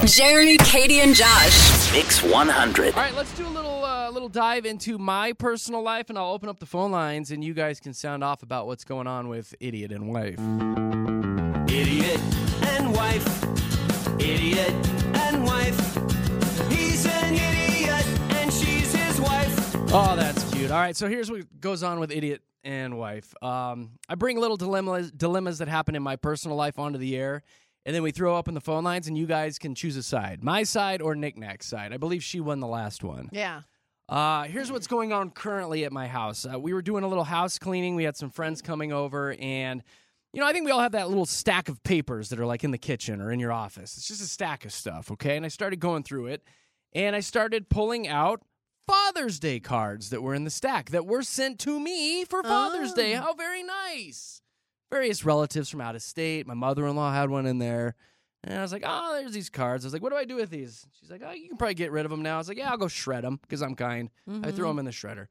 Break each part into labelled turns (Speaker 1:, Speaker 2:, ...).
Speaker 1: Jeremy, Katie, and Josh.
Speaker 2: Mix 100.
Speaker 3: All right, let's do a little dive into my personal life, and I'll open up the phone lines, and you guys can sound off about what's going on with Idiot and Wife.
Speaker 4: Idiot and wife. Idiot and wife. He's an idiot and she's his wife.
Speaker 3: Oh, that's cute. All right, so here's what goes on with Idiot and Wife. I bring little dilemmas that happen in my personal life onto the air, and then we throw up in the phone lines, and you guys can choose a side. My side or Knick-Knack's side. I believe she won the last one.
Speaker 5: Yeah.
Speaker 3: Here's what's going on currently at my house. We were doing a little house cleaning. We had some friends coming over, and, I think we all have that little stack of papers that are like in the kitchen or in your office. It's just a stack of stuff, okay? And I started going through it, and I started pulling out Father's Day cards that were in the stack that were sent to me for Father's Day. How very nice. Various relatives from out of state. My mother-in-law had one in there. And I was like, oh, there's these cards. I was like, what do I do with these? She's like, oh, you can probably get rid of them now. I was like, yeah, I'll go shred them because I'm kind. I threw them in the shredder.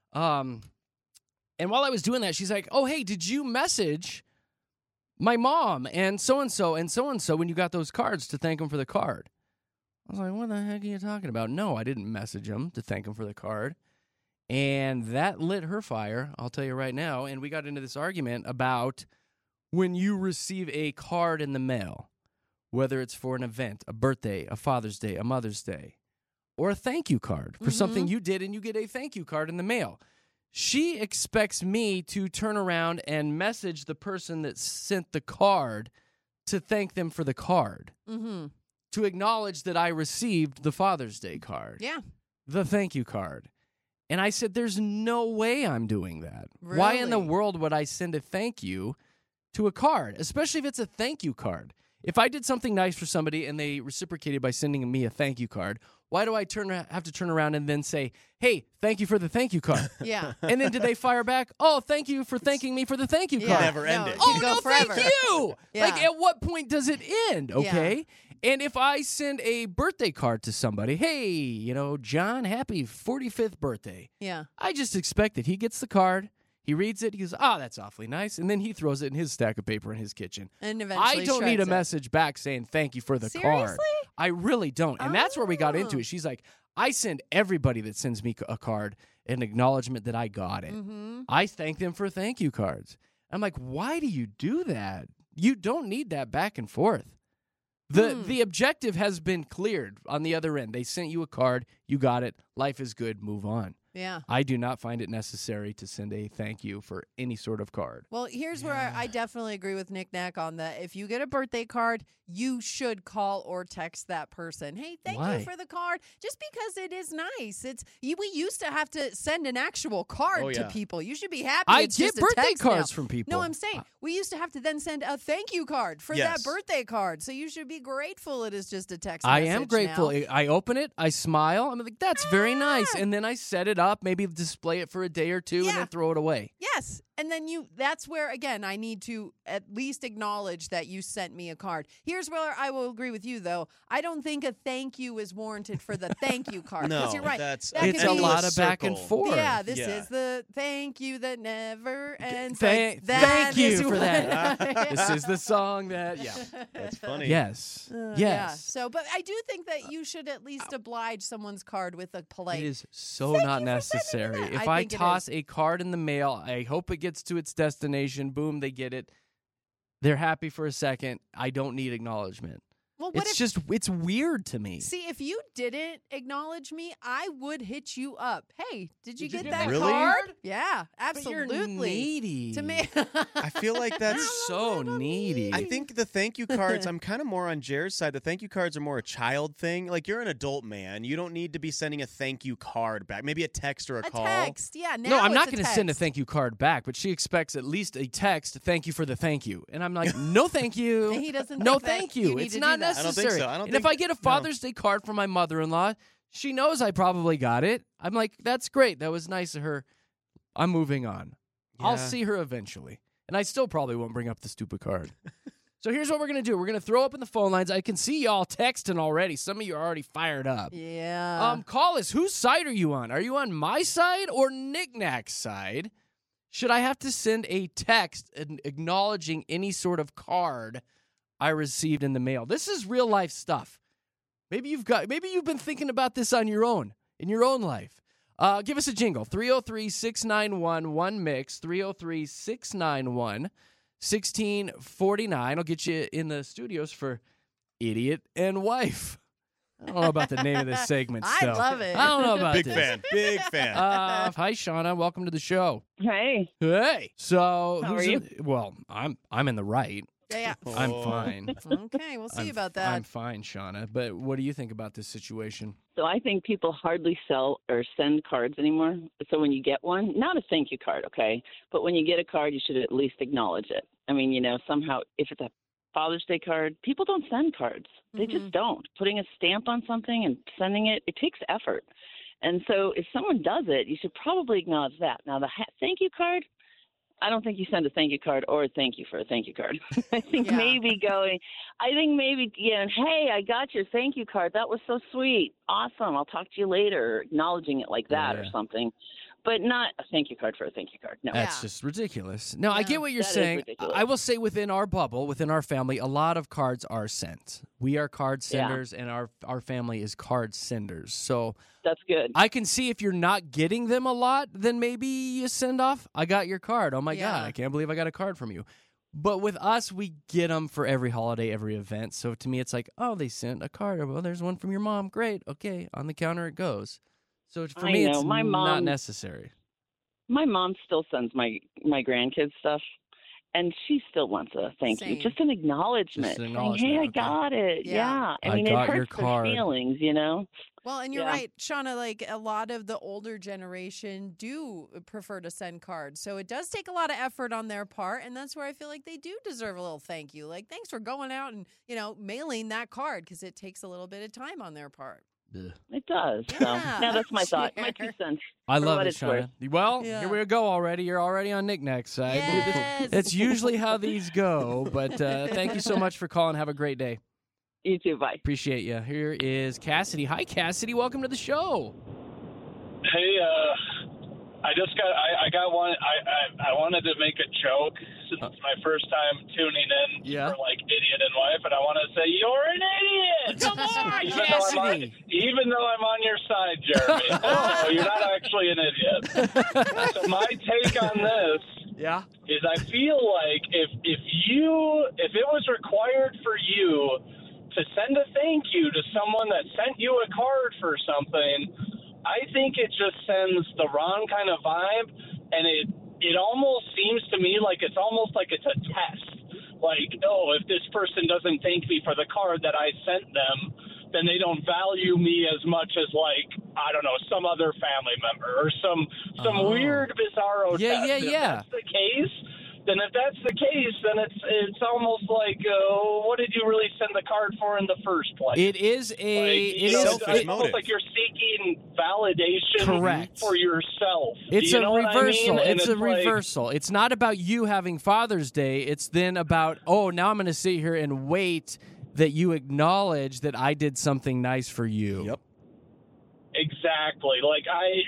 Speaker 3: And while I was doing that, she's like, oh, hey, did you message my mom and so-and-so and so-and-so when you got those cards to thank them for the card? I was like, what the heck are you talking about? No, I didn't message them to thank them for the card. And that lit her fire, I'll tell you right now. And we got into this argument about when you receive a card in the mail, whether it's for an event, a birthday, a Father's Day, a Mother's Day, or a thank you card for something you did, and you get a thank you card in the mail. She expects me to turn around and message the person that sent the card to thank them for the card, to acknowledge that I received the Father's Day card, the thank you card. And I said, there's no way I'm doing that.
Speaker 5: Really?
Speaker 3: Why in the world would I send a thank you to a card, especially if it's a thank you card? If I did something nice for somebody and they reciprocated by sending me a thank you card, why do I have to turn around and then say, hey, thank you for the thank you card?
Speaker 5: Yeah.
Speaker 3: And then did they fire back, oh, thank you for thanking me for the thank you card?
Speaker 6: Never ended.
Speaker 3: Oh,
Speaker 5: Go
Speaker 3: no,
Speaker 5: forever.
Speaker 3: thank you.
Speaker 5: Yeah.
Speaker 3: Like, at what point does it end, okay? And if I send a birthday card to somebody, hey, John, happy 45th birthday.
Speaker 5: Yeah.
Speaker 3: I just expect that he gets the card. He reads it. He goes, that's awfully nice. And then he throws it in his stack of paper in his kitchen.
Speaker 5: And eventually
Speaker 3: I don't need a
Speaker 5: shreds it.
Speaker 3: message back saying thank you for the card.
Speaker 5: Seriously?
Speaker 3: I really don't. And that's where we got into it. She's like, I send everybody that sends me a card an acknowledgement that I got it. I thank them for thank you cards. I'm like, why do you do that? You don't need that back and forth. The objective has been cleared on the other end. They sent you a card. You got it. Life is good. Move on.
Speaker 5: Yeah.
Speaker 3: I do not find it necessary to send a thank you for any sort of card.
Speaker 5: Well, here's where I definitely agree with Knick-Knack on that. If you get a birthday card, you should call or text that person. Hey, thank
Speaker 3: Why?
Speaker 5: you for the card. Just because it is nice. We used to have to send an actual card to people. You should be happy.
Speaker 3: I
Speaker 5: it's
Speaker 3: get
Speaker 5: just a
Speaker 3: birthday
Speaker 5: text
Speaker 3: cards
Speaker 5: now.
Speaker 3: from people.
Speaker 5: No, I'm saying we used to have to then send a thank you card for that birthday card. So you should be grateful it is just a text
Speaker 3: I
Speaker 5: message
Speaker 3: am grateful.
Speaker 5: now.
Speaker 3: I open it, I smile, I'm like, that's very nice. And then I set it up, maybe display it for a day or two, and then throw it away.
Speaker 5: Yes. And then that's where, again, I need to at least acknowledge that you sent me a card. Here's where I will agree with you, though. I don't think a thank you is warranted for the thank you card.
Speaker 6: No,
Speaker 5: you're right.
Speaker 6: it's
Speaker 3: It's a lot of back and forth.
Speaker 5: Yeah, this is the thank you that never ends.
Speaker 3: Thank you for that. This is the song that,
Speaker 6: That's funny.
Speaker 3: Yes.
Speaker 5: Yeah.
Speaker 3: Yes.
Speaker 5: So, but I do think that you should at least oblige someone's card with a polite.
Speaker 3: It is so
Speaker 5: Thank
Speaker 3: not
Speaker 5: you for sending
Speaker 3: necessary.
Speaker 5: me that.
Speaker 3: If
Speaker 5: I
Speaker 3: I
Speaker 5: think it
Speaker 3: toss
Speaker 5: is.
Speaker 3: a card in the mail, I hope it gets to its destination. Boom, they get it. They're happy for a second. I don't need acknowledgement.
Speaker 5: Well, what
Speaker 3: It's weird to me.
Speaker 5: See, if you didn't acknowledge me, I would hit you up. Hey, did you get
Speaker 3: get
Speaker 5: that
Speaker 3: that
Speaker 6: Really?
Speaker 5: card? Yeah,
Speaker 3: But
Speaker 5: absolutely.
Speaker 3: you're needy.
Speaker 5: To me,
Speaker 6: I feel like that's
Speaker 3: so needy.
Speaker 6: I think the thank you cards, I'm kind of more on Jared's side. The thank you cards are more a child thing. Like, you're an adult man. You don't need to be sending a thank you card back. Maybe a text or a call.
Speaker 5: text. Yeah, now
Speaker 3: No, I'm not
Speaker 5: going
Speaker 3: to send a thank you card back, but she expects at least a text, thank you for the thank you. And I'm like, no thank you.
Speaker 5: And he doesn't
Speaker 3: No
Speaker 5: think that
Speaker 3: thank
Speaker 5: you
Speaker 3: you.
Speaker 5: need
Speaker 3: It's
Speaker 5: to
Speaker 3: not
Speaker 5: do that.
Speaker 6: I don't
Speaker 3: necessary.
Speaker 6: think so. I don't
Speaker 3: and if
Speaker 6: think-
Speaker 3: I get a
Speaker 6: no.
Speaker 3: Father's Day card from my mother-in-law, she knows I probably got it. I'm like, that's great. That was nice of her. I'm moving on. I'll
Speaker 6: Yeah.
Speaker 3: see her eventually. And I still probably won't bring up the stupid card. So here's what we're going to do. We're going to throw up in the phone lines. I can see y'all texting already. Some of you are already fired up.
Speaker 5: Yeah.
Speaker 3: Call us. Whose side are you on? Are you on my side or Knick-Knack's side? Should I have to send a text acknowledging any sort of card I received in the mail? This is real life stuff. Maybe you've been thinking about this on your own, in your own life. Give us a jingle. 303-691-1MIX. 303-691-1649. I'll get you in the studios for Idiot and Wife. I don't know about the name of this segment
Speaker 5: I
Speaker 3: still.
Speaker 5: love it.
Speaker 3: I don't know about
Speaker 6: Big
Speaker 3: this.
Speaker 6: fan. Big fan.
Speaker 3: Hi, Shauna. Welcome to the show.
Speaker 2: Hey,
Speaker 3: Hey. So,
Speaker 2: How
Speaker 3: who's
Speaker 2: are you?
Speaker 3: Well, I'm in the right.
Speaker 5: Yeah.
Speaker 3: I'm
Speaker 6: Oh.
Speaker 3: fine.
Speaker 5: Okay, we'll see about that.
Speaker 3: I'm fine, Shauna. But what do you think about this situation?
Speaker 2: so I think people hardly sell or send cards anymore. So when you get one, not a thank you card, okay, but when you get a card, you should at least acknowledge it. I mean, somehow if it's a Father's Day card, people don't send cards. They just don't. Putting a stamp on something and sending it, it takes effort. And so if someone does it, you should probably acknowledge that. Now, the thank you card, I don't think you send a thank you card or a thank you for a thank you card. I think maybe, hey, I got your thank you card. That was so sweet. Awesome. I'll talk to you later. Or acknowledging it like that or something. But not a thank you card for a thank you card. No.
Speaker 3: That's just ridiculous. No, I get what you're
Speaker 2: That is
Speaker 3: saying.
Speaker 2: ridiculous.
Speaker 3: I will say within our bubble, within our family, a lot of cards are sent. We are card senders, and our family is card senders. So
Speaker 2: That's good.
Speaker 3: I can see if you're not getting them a lot, then maybe you send off, I got your card. Oh, my God, I can't believe I got a card from you. But with us, we get them for every holiday, every event. So to me, it's like, oh, they sent a card. Well, there's one from your mom. Great. Okay, on the counter it goes. So for me, it's
Speaker 2: My
Speaker 3: not
Speaker 2: mom-
Speaker 3: necessary.
Speaker 2: My mom still sends my grandkids stuff, and she still wants a thank you,
Speaker 5: Same.
Speaker 2: just an acknowledgement.
Speaker 3: Just an
Speaker 2: Saying,
Speaker 3: acknowledgement,
Speaker 2: hey, I
Speaker 3: okay.
Speaker 2: got it.
Speaker 5: Yeah.
Speaker 2: I mean,
Speaker 3: got
Speaker 2: it
Speaker 3: your
Speaker 2: hurts their
Speaker 3: card.
Speaker 2: feelings,
Speaker 5: Well, and you're
Speaker 2: Yeah.
Speaker 5: right, Shauna, like a lot of the older generation do prefer to send cards. So it does take a lot of effort on their part. And that's where I feel like they do deserve a little thank you. Like, thanks for going out and, mailing that card because it takes a little bit of time on their part.
Speaker 3: Ugh.
Speaker 2: It does.
Speaker 5: Yeah.
Speaker 2: So, yeah, that's my thought. My
Speaker 5: Sure.
Speaker 2: 2 cents.
Speaker 3: I
Speaker 2: for
Speaker 3: love
Speaker 2: what
Speaker 3: it,
Speaker 2: it's worth.
Speaker 3: Shauna. Well,
Speaker 5: Yeah.
Speaker 3: here we go already. You're already on Knick-Knack's side.
Speaker 5: Yes.
Speaker 3: That's usually how these go. But thank you so much for calling. Have a great day.
Speaker 2: You too. Bye.
Speaker 3: Appreciate you. Here is Cassidy. Hi, Cassidy. Welcome to the show.
Speaker 7: Hey, I got one. I wanted to make a joke since it's my first time tuning in
Speaker 3: Yeah.
Speaker 7: for Idiot and Wife, and I want to say you're an idiot.
Speaker 3: Come on,
Speaker 7: Even though I'm on your side, Jeremy. Oh, you're not actually an idiot. So my take on this
Speaker 3: Yeah.
Speaker 7: is I feel like if it was required for you to send a thank you to someone that sent you a card for something, I think it just sends the wrong kind of vibe, and it almost seems to me like it's almost like it's a test. Like, oh, if this person doesn't thank me for the card that I sent them, then they don't value me as much as I don't know, some other family member or some weird bizarro
Speaker 3: Yeah,
Speaker 7: test.
Speaker 3: yeah,
Speaker 7: If
Speaker 3: yeah.
Speaker 7: that's the case, then it's almost like, what did you really send the card for in the first place?
Speaker 3: It is
Speaker 6: selfish
Speaker 7: it's almost like you're seeking validation
Speaker 3: Correct.
Speaker 7: for yourself.
Speaker 3: It's
Speaker 7: Do you
Speaker 3: a
Speaker 7: know what I
Speaker 3: reversal.
Speaker 7: mean? And
Speaker 3: It's a
Speaker 7: like-
Speaker 3: reversal. It's not about you having Father's Day. It's then about, oh, now I'm going to sit here and wait that you acknowledge that I did something nice for you.
Speaker 6: Yep.
Speaker 7: Exactly. Like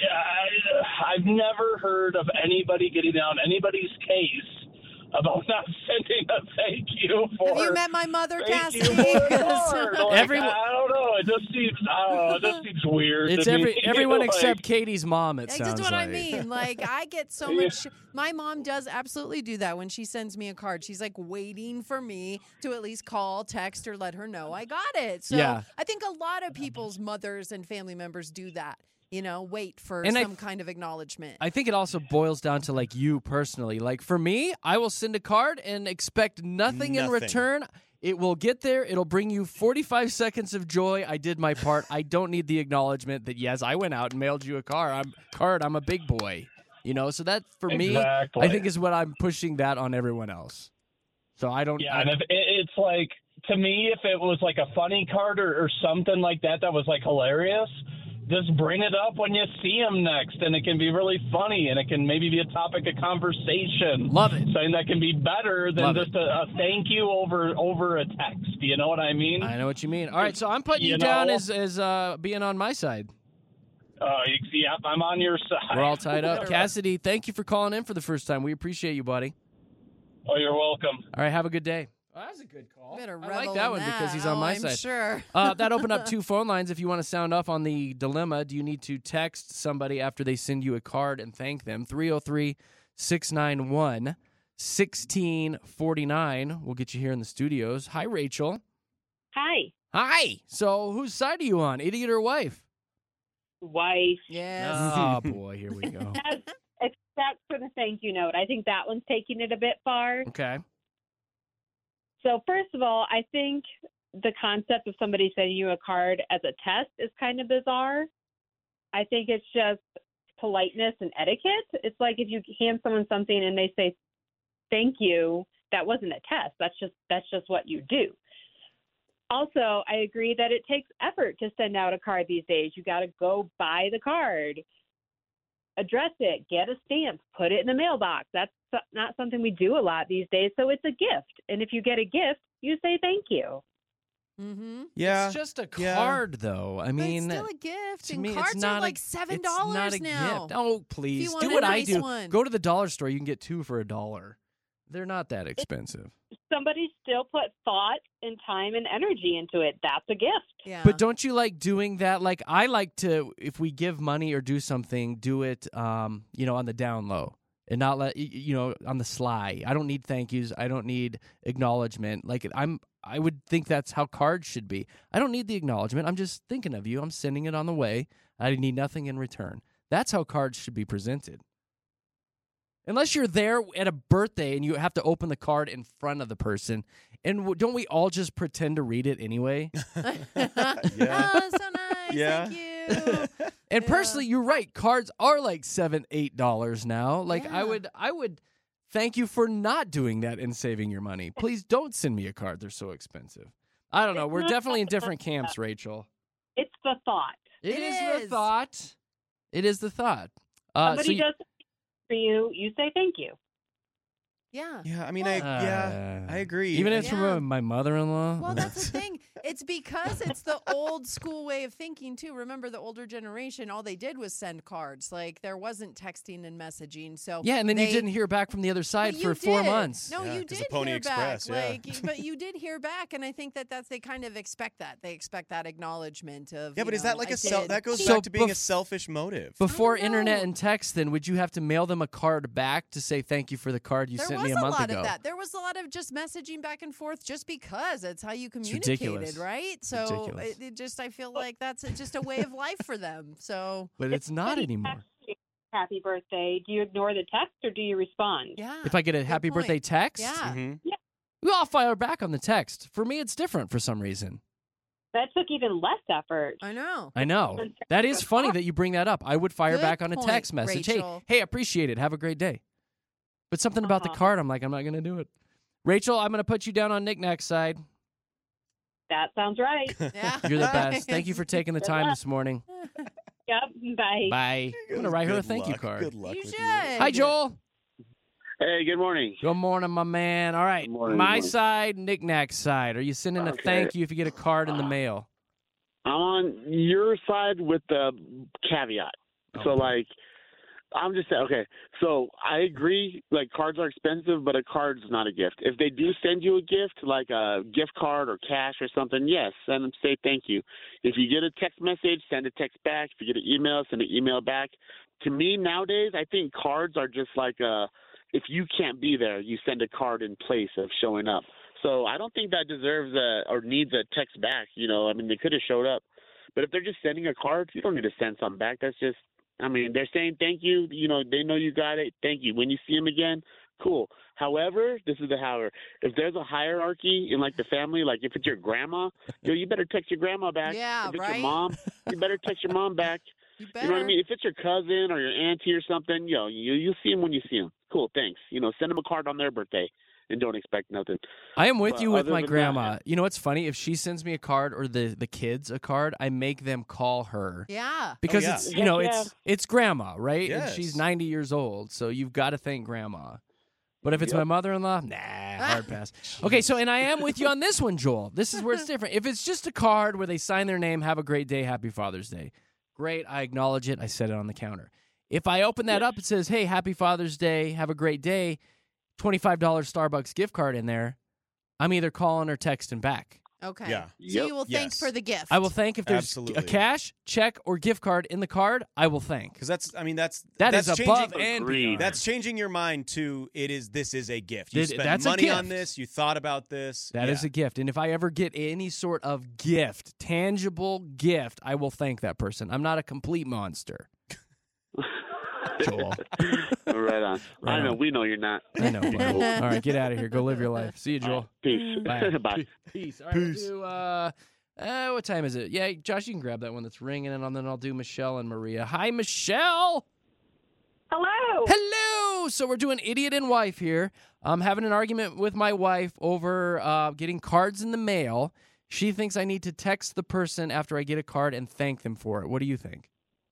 Speaker 7: I've never heard of anybody getting on anybody's case about not sending a thank you for.
Speaker 5: Have you met my mother,
Speaker 7: thank you
Speaker 5: Cassidy?
Speaker 7: for a card. Like,
Speaker 3: Everyone-
Speaker 7: I don't know. It just seems weird.
Speaker 3: It's
Speaker 7: to me.
Speaker 3: everyone
Speaker 7: Like,
Speaker 3: except Katie's mom, it
Speaker 5: Like,
Speaker 3: sounds
Speaker 5: that's what
Speaker 3: like.
Speaker 5: I mean. Like, I get so much. My mom does absolutely do that when she sends me a card. She's like waiting for me to at least call, text, or let her know I got it. So
Speaker 3: Yeah.
Speaker 5: I think a lot of people's mothers and family members do that. Wait for
Speaker 3: And
Speaker 5: some kind of acknowledgement.
Speaker 3: I think it also boils down to you personally. Like for me, I will send a card and expect nothing in
Speaker 6: Nothing.
Speaker 3: return. It will get there. It'll bring you 45 seconds of joy. I did my part. I don't need the acknowledgement that yes, I went out and mailed you a card. I'm a big boy. So that for me,
Speaker 7: Exactly.
Speaker 3: I think is what I'm pushing that on everyone else. So I don't.
Speaker 7: Yeah, and if it's like, to me, if it was like a funny card or something like that was hilarious, just bring it up when you see him next, and it can be really funny, and it can maybe be a topic of conversation.
Speaker 3: Love it.
Speaker 7: Something that can be better than
Speaker 3: Love it.
Speaker 7: just a thank you over a text. Do you know what I mean?
Speaker 3: I know what you mean. All right, so I'm putting you
Speaker 7: You
Speaker 3: down
Speaker 7: know?
Speaker 3: as being on my side.
Speaker 7: Yeah, I'm on your side.
Speaker 3: We're all tied up. Cassidy, thank you for calling in for the first time. We appreciate you, buddy.
Speaker 7: Oh, you're welcome.
Speaker 3: All right, have a good day. Oh, that's a good call.
Speaker 5: Better
Speaker 3: I
Speaker 5: revel
Speaker 3: like that
Speaker 5: in
Speaker 3: one because
Speaker 5: that.
Speaker 3: he's on my
Speaker 5: I'm
Speaker 3: side.
Speaker 5: Sure.
Speaker 3: That opened up 2 phone lines. If you want to sound off on the dilemma, do you need to text somebody after they send you a card and thank them? 303-691-1649. We'll get you here in the studios. Hi, Rachel.
Speaker 8: Hi,
Speaker 3: Hi. So whose side are you on, idiot or wife?
Speaker 8: wife.
Speaker 5: Yes.
Speaker 3: Oh, boy. Here we go.
Speaker 8: Except for the thank you note. I think that one's taking it a bit far.
Speaker 3: Okay.
Speaker 8: So first of all, I think the concept of somebody sending you a card as a test is kind of bizarre. I think it's just politeness and etiquette. It's like if you hand someone something and they say thank you, that wasn't a test. That's just what you do. Also, I agree that it takes effort to send out a card these days. You got to go buy the card, address it, get a stamp, put it in the mailbox. That's not something we do a lot these days, so it's a gift. And if you get a gift, you say thank you.
Speaker 5: Mm-hmm.
Speaker 6: Yeah.
Speaker 3: It's just a
Speaker 6: Yeah.
Speaker 3: card, though. I mean,
Speaker 5: but it's still a gift,
Speaker 3: to
Speaker 5: and
Speaker 3: me,
Speaker 5: cards
Speaker 3: it's not
Speaker 5: are like
Speaker 3: it's
Speaker 5: $7
Speaker 3: not a
Speaker 5: now.
Speaker 3: gift. Oh, please.
Speaker 5: want
Speaker 3: Do
Speaker 5: a
Speaker 3: what I
Speaker 5: nice
Speaker 3: do.
Speaker 5: one.
Speaker 3: Go to the dollar store. You can get 2 for $1. They're not that expensive.
Speaker 8: Somebody still put thought and time and energy into it. That's a gift.
Speaker 5: Yeah.
Speaker 3: But don't you like doing that? Like, I like to, if we give money or do something, do it, on the down low and not let, on the sly. I don't need thank yous. I don't need acknowledgement. Like, I would think that's how cards should be. I don't need the acknowledgement. I'm just thinking of you. I'm sending it on the way. I need nothing in return. That's how cards should be presented. Unless you're there at a birthday and you have to open the card in front of the person. And don't we all just pretend to read it anyway?
Speaker 6: Yeah.
Speaker 5: Oh, so nice.
Speaker 6: Yeah.
Speaker 5: Thank you.
Speaker 3: And
Speaker 5: Yeah.
Speaker 3: personally, you're right. Cards are like $7, $8 now. Like
Speaker 5: Yeah.
Speaker 3: I would thank you for not doing that and saving your money. Please don't send me a card. They're so expensive. I don't know.
Speaker 8: It's
Speaker 3: We're
Speaker 8: not
Speaker 3: definitely in
Speaker 8: that
Speaker 3: different camps, Rachel.
Speaker 8: It's the thought.
Speaker 5: It
Speaker 3: is the
Speaker 5: is.
Speaker 3: thought. It is the thought.
Speaker 8: Somebody does something for you, you say thank you.
Speaker 5: Yeah.
Speaker 6: Yeah, I mean, I agree.
Speaker 3: Even if it's
Speaker 5: Yeah.
Speaker 3: from my mother-in-law.
Speaker 5: Well, that's the thing. It's because it's the old school way of thinking, too. Remember, the older generation, all they did was send cards. Like, there wasn't texting and messaging. So
Speaker 3: Yeah, and then you
Speaker 5: they-
Speaker 3: didn't hear back from the other side
Speaker 5: But
Speaker 3: for
Speaker 5: you
Speaker 3: 4
Speaker 5: did.
Speaker 3: months.
Speaker 5: No,
Speaker 6: Yeah,
Speaker 5: you
Speaker 6: 'cause
Speaker 5: did
Speaker 6: of Pony
Speaker 5: hear
Speaker 6: Express,
Speaker 5: back.
Speaker 6: yeah.
Speaker 5: But you did hear back, and I think that they kind of expect that. They expect that acknowledgement of.
Speaker 6: Yeah,
Speaker 5: you
Speaker 6: but is
Speaker 5: know,
Speaker 6: that like
Speaker 5: I
Speaker 6: that
Speaker 5: did.
Speaker 6: goes
Speaker 3: So
Speaker 6: back to being a
Speaker 3: bef-
Speaker 6: selfish motive.
Speaker 3: Before
Speaker 5: I don't
Speaker 3: internet
Speaker 5: know.
Speaker 3: and text, then, would you have to mail them a card back to say thank you for the card you
Speaker 5: There
Speaker 3: sent
Speaker 5: was
Speaker 3: me a
Speaker 5: a
Speaker 3: month
Speaker 5: lot
Speaker 3: ago?
Speaker 5: of that. There was a lot of just messaging back and forth just because it's how you
Speaker 3: ridiculous.
Speaker 5: communicated, right? So
Speaker 3: ridiculous.
Speaker 5: it just, I feel like that's just a way of life for them. So
Speaker 3: But it's not
Speaker 8: Somebody
Speaker 3: anymore.
Speaker 8: texts you, happy birthday. Do you ignore the text or do you respond?
Speaker 5: yeah.
Speaker 3: If I get a
Speaker 5: good
Speaker 3: happy
Speaker 5: point.
Speaker 3: birthday text,
Speaker 5: Yeah.
Speaker 6: Mhm.
Speaker 3: we all fire back on the text. For me, it's different for some reason.
Speaker 8: That took even less effort.
Speaker 5: I know.
Speaker 3: I know. That is funny that you bring that up. I would fire
Speaker 5: Good
Speaker 3: back on a
Speaker 5: point,
Speaker 3: text message.
Speaker 5: Rachel.
Speaker 3: Hey, appreciate it. Have a great day. But something about the card, I'm like, I'm not going to do it. Rachel, I'm going to put you down on Knickknack's side.
Speaker 8: That sounds right.
Speaker 5: Yeah.
Speaker 3: You're the best. Thank you for taking the time this morning.
Speaker 8: Yep. Bye.
Speaker 3: Bye. I'm going to write her a
Speaker 6: Good
Speaker 3: thank you
Speaker 6: luck.
Speaker 3: card.
Speaker 6: Good luck
Speaker 5: You
Speaker 6: with
Speaker 5: should.
Speaker 3: Hi, Joel.
Speaker 9: Hey, good morning.
Speaker 3: Good morning, my man. All right.
Speaker 9: Good morning,
Speaker 3: My
Speaker 9: good morning.
Speaker 3: side, Knickknack's side. Are you sending a
Speaker 9: Okay.
Speaker 3: thank you if you get a card in the mail?
Speaker 9: I'm on your side with the caveat. So, like, I'm just saying, okay, so I agree, like, cards are expensive, but a card's not a gift. If they do send you a gift, like a gift card or cash or something, yes, send them, say thank you. If you get a text message, send a text back. If you get an email, send an email back. To me, nowadays, I think cards are just like if you can't be there, you send a card in place of showing up. So I don't think that deserves or needs a text back. You know, I mean, they could have showed up. But if they're just sending a card, you don't need to send something back. That's just, I mean, they're saying thank you. You know, they know you got it. Thank you. When you see them again, cool. However, this is the however. If there's a hierarchy in, like, the family, like if it's your grandma, you better text your grandma back.
Speaker 5: Yeah,
Speaker 9: if it's
Speaker 5: right?
Speaker 9: your mom, you better text your mom back.
Speaker 5: You
Speaker 9: You know what I
Speaker 5: better.
Speaker 9: mean? If it's your cousin or your auntie or something, you see them when you see them. Cool, thanks. You know, send them a card on their birthday and don't expect nothing.
Speaker 3: I am with
Speaker 9: But
Speaker 3: you with
Speaker 9: other
Speaker 3: my
Speaker 9: than
Speaker 3: grandma.
Speaker 9: that-
Speaker 3: You know what's funny? If she sends me a card or the kids a card, I make them call her.
Speaker 5: Yeah.
Speaker 3: Because
Speaker 6: yeah.
Speaker 3: it's
Speaker 9: Heck yeah.
Speaker 3: it's grandma, right? And
Speaker 6: Yes.
Speaker 3: she's 90 years old, so you've got to thank grandma. But if it's my mother-in-law, hard pass. Okay, so and I am with you on this one, Joel. This is where it's different. If it's just a card where they sign their name, have a great day, happy Father's Day. Great, I acknowledge it. I set it on the counter. If I open that up, it says, "Hey, happy Father's Day, have a great day." $25 Starbucks gift card in there. I'm either calling or texting back.
Speaker 5: Okay.
Speaker 6: Yeah.
Speaker 5: So you will thank
Speaker 6: Yes.
Speaker 5: for the gift.
Speaker 3: I will thank if there's
Speaker 6: Absolutely.
Speaker 3: a cash, check, or gift card in the card. I will thank.
Speaker 6: Because that's
Speaker 3: That is above
Speaker 6: changing,
Speaker 3: and
Speaker 9: Agreed.
Speaker 3: beyond.
Speaker 6: That's changing your mind to this is a gift. You
Speaker 3: Th-
Speaker 6: spent
Speaker 3: that's a
Speaker 6: money on
Speaker 3: gift.
Speaker 6: this. You thought about this.
Speaker 3: That is a gift. And if I ever get any sort of gift, tangible gift, I will thank that person. I'm not a complete monster. Joel.
Speaker 9: Right on.
Speaker 3: Right
Speaker 9: I know.
Speaker 3: on.
Speaker 9: We know you're not.
Speaker 3: I know. Buddy. All right, get out of here. Go live your life. See you, Joel.
Speaker 9: Peace.
Speaker 3: Bye.
Speaker 9: Bye.
Speaker 3: Peace. All right, we'll do, what time is it? Yeah, Josh, you can grab that one that's ringing, and then I'll do Michelle and Maria. Hi, Michelle.
Speaker 10: Hello.
Speaker 3: Hello. So we're doing idiot and wife here. I'm having an argument with my wife over getting cards in the mail. She thinks I need to text the person after I get a card and thank them for it. What do you think?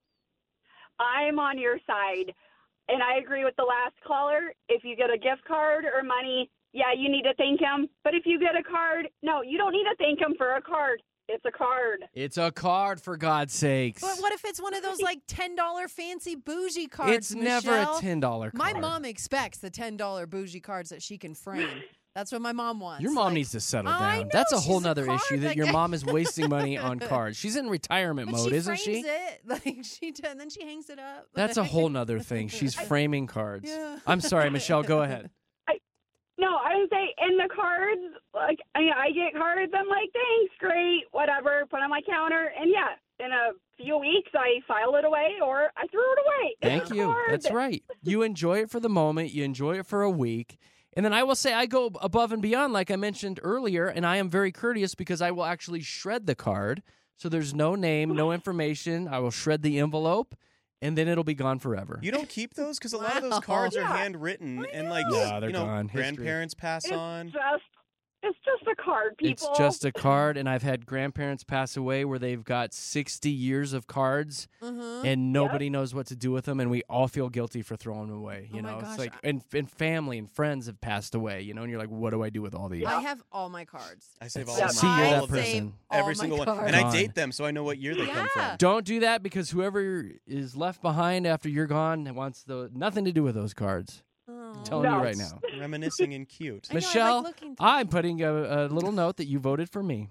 Speaker 10: I'm on your side, and I agree with the last caller. If you get a gift card or money, yeah, you need to thank him. But if you get a card, no, you don't need to thank him for a card. It's a card.
Speaker 3: It's a card, for God's sakes.
Speaker 5: But what if it's one of those like $10 fancy bougie cards?
Speaker 3: It's never a
Speaker 5: Michelle?
Speaker 3: $10 card.
Speaker 5: My mom expects the $10 bougie cards that she can frame. That's what my mom wants.
Speaker 3: Your mom
Speaker 5: Like,
Speaker 3: needs to settle
Speaker 5: I
Speaker 3: down.
Speaker 5: know,
Speaker 3: That's a
Speaker 5: she's
Speaker 3: whole
Speaker 5: a
Speaker 3: nother
Speaker 5: card
Speaker 3: issue that
Speaker 5: that
Speaker 3: your
Speaker 5: guy-
Speaker 3: mom is wasting money on cards. She's in retirement
Speaker 5: but
Speaker 3: mode,
Speaker 5: she
Speaker 3: isn't
Speaker 5: frames
Speaker 3: she?
Speaker 5: it. Like she does, and then she hangs it up.
Speaker 3: That's a whole nother thing. She's framing cards.
Speaker 5: Yeah.
Speaker 3: I'm sorry, Michelle. Go ahead.
Speaker 10: No, I would say in the cards, like, I get cards. I'm like, thanks, great, whatever, put on my counter. And yeah, in a few weeks, I file it away or I threw it away.
Speaker 3: Thank
Speaker 10: It's a
Speaker 3: you.
Speaker 10: card.
Speaker 3: That's right. You enjoy it for the moment. You enjoy it for a week. And then I will say I go above and beyond, like I mentioned earlier, and I am very courteous because I will actually shred the card. So there's no name, no information. I will shred the envelope, and then it'll be gone forever.
Speaker 6: You don't keep those because a lot of
Speaker 5: Wow.
Speaker 6: those cards are
Speaker 10: Yeah.
Speaker 6: handwritten and like
Speaker 3: No, they're gone. History.
Speaker 6: grandparents pass on.
Speaker 10: It's just a card, people.
Speaker 3: It's just a card, and I've had grandparents pass away where they've got 60 years of cards,
Speaker 5: Mm-hmm.
Speaker 3: and nobody knows what to do with them, and we all feel guilty for throwing them away. You
Speaker 5: Oh my
Speaker 3: know,
Speaker 5: gosh.
Speaker 3: it's like, and family and friends have passed away, you know, and you're like, what do I do with all these?
Speaker 5: I have all my cards.
Speaker 6: I save all
Speaker 3: That's-
Speaker 6: of
Speaker 3: See,
Speaker 6: my
Speaker 3: you're
Speaker 6: all
Speaker 3: that
Speaker 6: of them.
Speaker 3: person.
Speaker 5: all
Speaker 6: Every
Speaker 5: my
Speaker 6: single one.
Speaker 5: cards.
Speaker 6: And I
Speaker 3: Gone.
Speaker 6: date them, so I know what year they come
Speaker 5: Yeah.
Speaker 6: from.
Speaker 3: Don't do that because whoever is left behind after you're gone wants nothing to do with those cards.
Speaker 5: Oh.
Speaker 3: I'm telling you right now.
Speaker 6: Reminiscing and cute.
Speaker 5: I know, I like
Speaker 3: Michelle,
Speaker 5: looking through
Speaker 3: I'm putting a little note that you voted for me.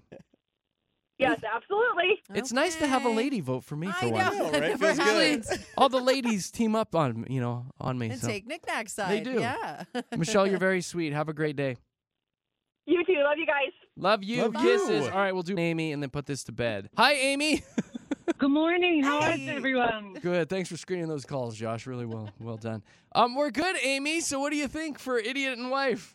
Speaker 10: Yes, absolutely.
Speaker 3: It's nice to have a
Speaker 5: Okay.
Speaker 3: lady vote for me
Speaker 5: I
Speaker 3: for
Speaker 5: know.
Speaker 3: once.
Speaker 6: know,
Speaker 5: that
Speaker 6: right?
Speaker 5: never
Speaker 6: Feels good.
Speaker 5: happens.
Speaker 3: All the ladies team up on me.
Speaker 5: And
Speaker 3: So.
Speaker 5: take knick-knack's side.
Speaker 3: do.
Speaker 5: Yeah.
Speaker 3: Michelle, you're very sweet. Have a great day.
Speaker 10: You too. Love you guys.
Speaker 3: Love you.
Speaker 6: Love
Speaker 3: Kisses.
Speaker 6: you.
Speaker 3: All right, we'll do Amy and then put this to bed. Hi, Amy.
Speaker 11: Good morning. How
Speaker 5: Hey.
Speaker 11: is everyone?
Speaker 3: Good. Thanks for screening those calls, Josh. Really well. Well done. We're good, Amy. So what do you think for Idiot and Wife?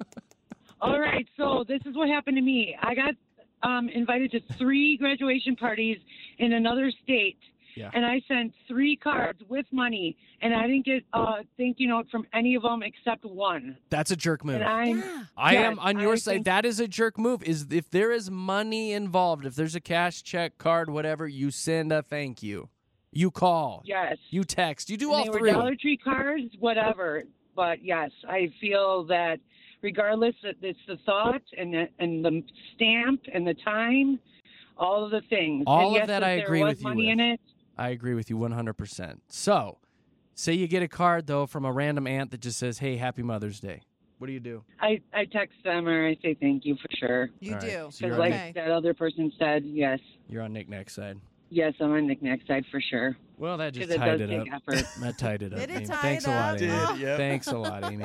Speaker 11: All right. So this is what happened to me. I got invited to 3 graduation parties in another state.
Speaker 3: Yeah.
Speaker 11: And I sent 3 cards with money, and I didn't get a thank you note from any of them except one.
Speaker 3: That's a jerk move.
Speaker 11: And I'm
Speaker 5: Yeah.
Speaker 3: I
Speaker 11: Yes,
Speaker 3: am on your
Speaker 11: I
Speaker 3: side.
Speaker 11: think-
Speaker 3: That is a jerk move. Is if there is money involved, if there's a cash, check, card, whatever, you send a thank you. You call.
Speaker 11: yes.
Speaker 3: You text. You do
Speaker 11: And
Speaker 3: all
Speaker 11: they were
Speaker 3: 3.
Speaker 11: Dollar Tree cards, whatever. But yes, I feel that regardless, it's the thought and the stamp and the time, all of the things.
Speaker 3: All
Speaker 11: and
Speaker 3: of
Speaker 11: yes,
Speaker 3: that
Speaker 11: if
Speaker 3: I
Speaker 11: there
Speaker 3: agree
Speaker 11: was
Speaker 3: with you
Speaker 11: money
Speaker 3: with.
Speaker 11: in it.
Speaker 3: I agree with you 100%. So, say you get a card though from a random aunt that just says, "Hey, Happy Mother's Day." What do you do?
Speaker 11: I text them or I say thank you for sure.
Speaker 5: You
Speaker 3: All right.
Speaker 5: do.
Speaker 3: So
Speaker 11: Because
Speaker 3: you're
Speaker 11: like
Speaker 3: on,
Speaker 11: that other person said, yes.
Speaker 3: you're on Nick-Nack's side.
Speaker 11: Yes, I'm on knick-knack side for sure.
Speaker 3: Well, that just
Speaker 11: Because it
Speaker 3: tied
Speaker 11: does
Speaker 3: it up.
Speaker 11: take effort.
Speaker 3: That tied it up.
Speaker 5: Did it
Speaker 3: Amy.
Speaker 5: tie
Speaker 3: Thanks
Speaker 5: it
Speaker 3: a lot,
Speaker 5: up?
Speaker 3: Amy.
Speaker 5: Oh.
Speaker 6: Yep.
Speaker 3: Thanks a lot, Amy.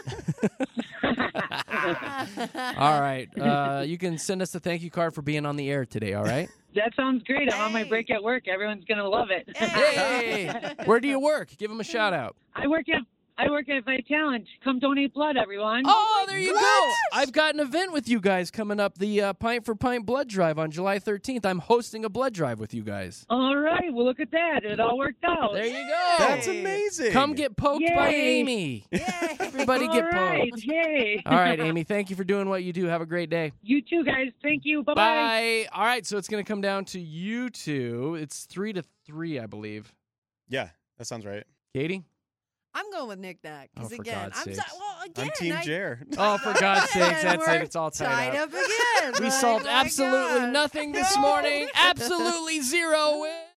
Speaker 3: All right. You can send us a thank you card for being on the air today, all right?
Speaker 11: That sounds great. I'm on my
Speaker 5: Hey.
Speaker 11: break at work. Everyone's going to love it.
Speaker 3: Hey! Where do you work? Give them a shout out.
Speaker 11: I work at Vitalent. Come donate blood, everyone.
Speaker 3: Oh, there you go. I've got an event with you guys coming up, the Pint for Pint blood drive on July 13th. I'm hosting a blood drive with you guys.
Speaker 11: All right. Well, look at that. It all worked out.
Speaker 3: There you go.
Speaker 6: That's amazing.
Speaker 3: Come get poked by
Speaker 11: Yay.
Speaker 3: Amy.
Speaker 5: Yay.
Speaker 3: Everybody
Speaker 11: All
Speaker 3: get
Speaker 11: right.
Speaker 3: poked.
Speaker 11: Yay.
Speaker 3: All right, Amy, thank you for doing what you do. Have a great day.
Speaker 11: You too, guys. Thank you. Bye-bye.
Speaker 3: Bye. All right, so it's going to come down to you two. It's 3-3, I believe.
Speaker 6: Yeah, that sounds right.
Speaker 3: Katie?
Speaker 5: I'm going with knick-knack. Because
Speaker 3: Oh, for
Speaker 5: again,
Speaker 3: God's
Speaker 5: I'm
Speaker 3: sakes.
Speaker 6: I'm Team Jer.
Speaker 3: Oh, for God's sakes,
Speaker 5: And
Speaker 3: that's
Speaker 5: we're
Speaker 3: it. It's all tied
Speaker 5: tied
Speaker 3: up.
Speaker 5: up again.
Speaker 3: We
Speaker 5: Like,
Speaker 3: solved
Speaker 5: my
Speaker 3: absolutely
Speaker 5: God.
Speaker 3: nothing this morning. Absolutely 0 wins.